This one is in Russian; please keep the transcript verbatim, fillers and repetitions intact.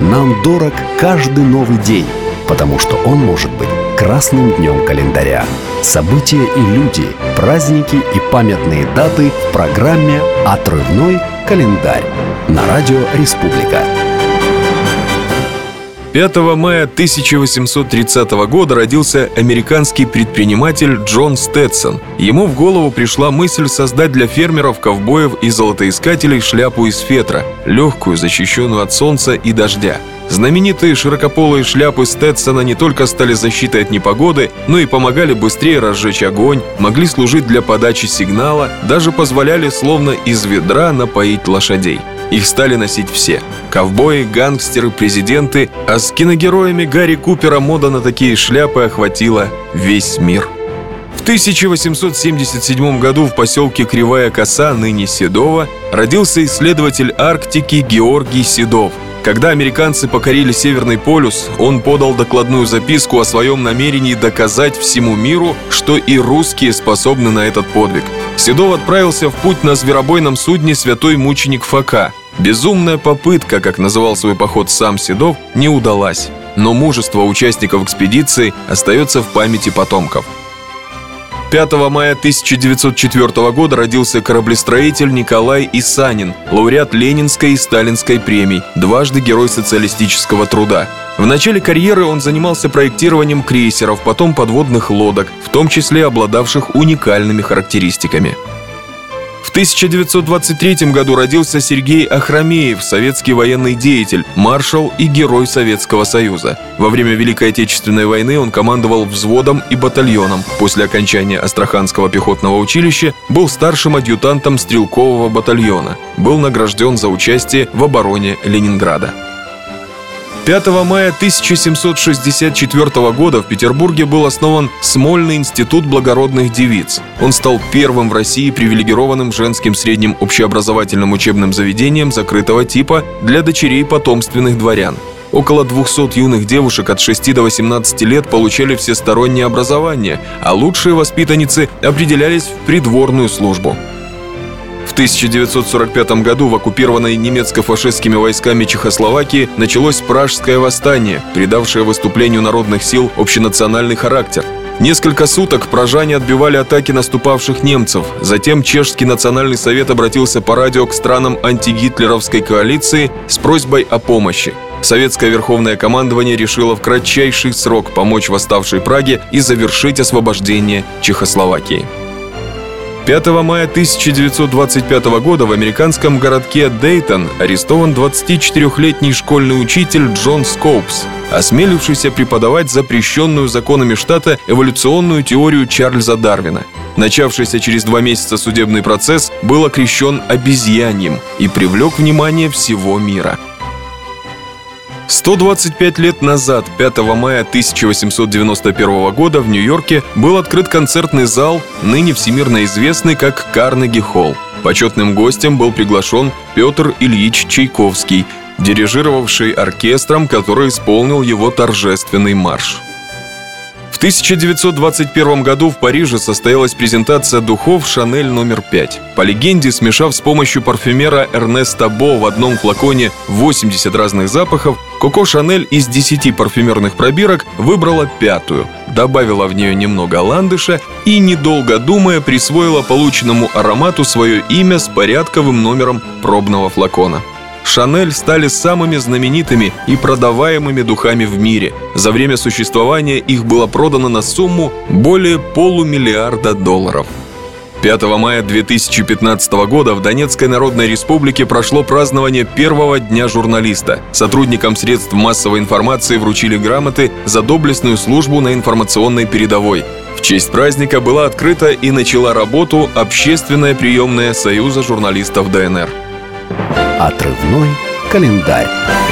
Нам дорог каждый новый день, потому что он может быть красным днем календаря. События и люди, праздники и памятные даты в программе «Отрывной календарь» на радио «Республика». пятого мая тысяча восемьсот тридцатого года родился американский предприниматель Джон Стетсон. Ему в голову пришла мысль создать для фермеров, ковбоев и золотоискателей шляпу из фетра, легкую, защищенную от солнца и дождя. Знаменитые широкополые шляпы Стетсона не только стали защитой от непогоды, но и помогали быстрее разжечь огонь, могли служить для подачи сигнала, даже позволяли словно из ведра напоить лошадей. Их стали носить все – ковбои, гангстеры, президенты, а с киногероями Гарри Купера мода на такие шляпы охватила весь мир. В тысяча восемьсот семьдесят седьмом году в поселке Кривая Коса, ныне Седово, родился исследователь Арктики Георгий Седов. Когда американцы покорили Северный полюс, он подал докладную записку о своем намерении доказать всему миру, что и русские способны на этот подвиг. Седов отправился в путь на зверобойном судне «Святой мученик Фока». Безумная попытка, как называл свой поход сам Седов, не удалась. Но мужество участников экспедиции остается в памяти потомков. пятого мая тысяча девятьсот четвёртого года родился кораблестроитель Николай Исанин, лауреат Ленинской и Сталинской премий, дважды Герой социалистического труда. В начале карьеры он занимался проектированием крейсеров, потом подводных лодок, в том числе обладавших уникальными характеристиками. В тысяча девятьсот двадцать третьем году родился Сергей Охромеев, советский военный деятель, маршал и герой Советского Союза. Во время Великой Отечественной войны он командовал взводом и батальоном. После окончания Астраханского пехотного училища был старшим адъютантом стрелкового батальона. Был награжден за участие в обороне Ленинграда. пятого мая тысяча семьсот шестьдесят четвёртого года в Петербурге был основан Смольный институт благородных девиц. Он стал первым в России привилегированным женским средним общеобразовательным учебным заведением закрытого типа для дочерей потомственных дворян. Около двухсот юных девушек от шести до восемнадцати лет получали всестороннее образование, а лучшие воспитанницы определялись в придворную службу. В тысяча девятьсот сорок пятом году в оккупированной немецко-фашистскими войсками Чехословакии началось Пражское восстание, придавшее выступлению народных сил общенациональный характер. Несколько суток пражане отбивали атаки наступавших немцев. Затем Чешский национальный совет обратился по радио к странам антигитлеровской коалиции с просьбой о помощи. Советское верховное командование решило в кратчайший срок помочь восставшей Праге и завершить освобождение Чехословакии. пятого мая тысяча девятьсот двадцать пятого года в американском городке Дейтон арестован двадцатичетырёхлетний школьный учитель Джон Скоупс, осмелившийся преподавать запрещенную законами штата эволюционную теорию Чарльза Дарвина. Начавшийся через два месяца судебный процесс был окрещен обезьяньем и привлек внимание всего мира. сто двадцать пять лет назад, пятого мая тысяча восемьсот девяносто первого года в Нью-Йорке был открыт концертный зал, ныне всемирно известный как Карнеги-холл. Почетным гостем был приглашен Петр Ильич Чайковский, дирижировавший оркестром, который исполнил его торжественный марш. В тысяча девятьсот двадцать первом году в Париже состоялась презентация духов «Шанель номер пять». По легенде, смешав с помощью парфюмера Эрнеста Бо в одном флаконе восемьдесят разных запахов, Коко Шанель из десяти парфюмерных пробирок выбрала пятую, добавила в нее немного ландыша и, недолго думая, присвоила полученному аромату свое имя с порядковым номером пробного флакона. Шанель стали самыми знаменитыми и продаваемыми духами в мире. За время существования их было продано на сумму более полумиллиарда долларов. пятого мая две тысячи пятнадцатого года в Донецкой Народной Республике прошло празднование первого дня журналиста. Сотрудникам средств массовой информации вручили грамоты за доблестную службу на информационной передовой. В честь праздника была открыта и начала работу общественная приемная Союза журналистов ДНР. Отрывной календарь.